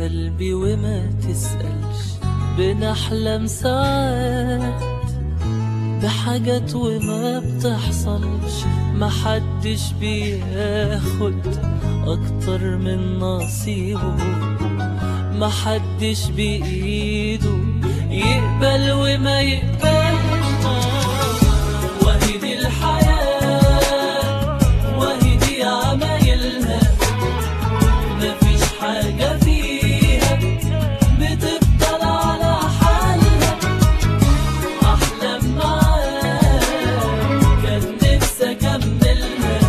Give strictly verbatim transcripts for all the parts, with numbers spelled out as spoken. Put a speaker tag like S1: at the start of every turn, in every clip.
S1: قلبي وما تسألش، بنحلم ساعات بحاجات وما بتحصلش، محدش بياخد أكتر من نصيبه، محدش بإيده يقبل وما يقبلش. وهي دي الحياة وهي دي عمايلها، مفيش حاجة فيها بتفضل على حالها. أحلام معاك كان نفسي أكملها،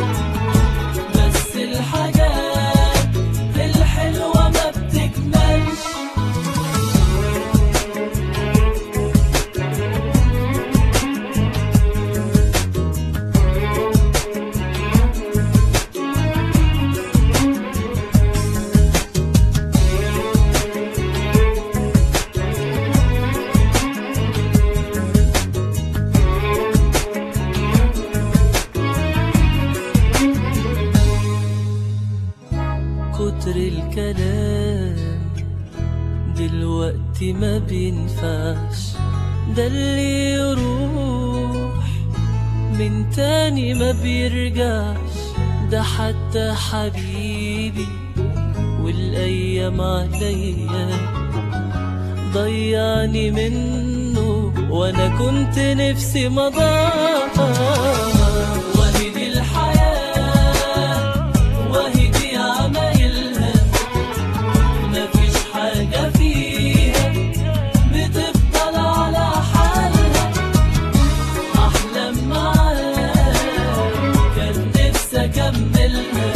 S1: بس الحاجات الحلوة ما بتكملش. كتر الكلام دلوقتي ما بينفعش، ده اللي يروح من تاني ما بيرجعش، ده حتى حبيبي والأيام عليا ضيعني منه، وانا كنت نفسي مضاعف. وهي دي الحياة وهي دي عمايلها، مفيش حاجة فيها بتفضل على حالها. أحلام معاك كان نفسي أكملها،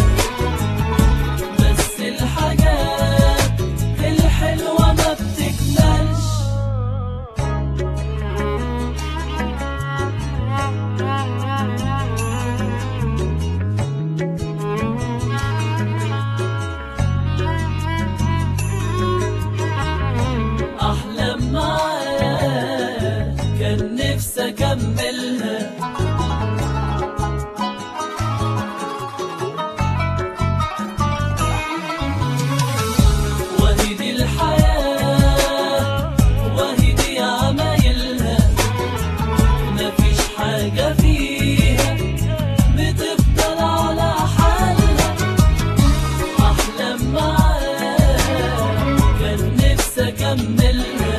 S1: بس الحاجات الحلوة ما بتكملش. أحلام معاك كان نفسي أكملها، وهي دي الحياة وهي دي عمايلها، مفيش حاجة فيها بتفضل على حالها. أحلام معاك كان نفسي أكملها،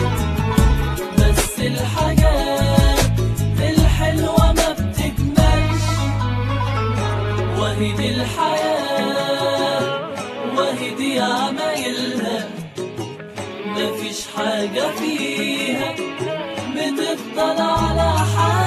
S1: بس الحاجات الحلوة ما بتكملش. وهي دي الحياة وهي دي عمايلها، مفيش حاجة فيها بتفضل على حالها.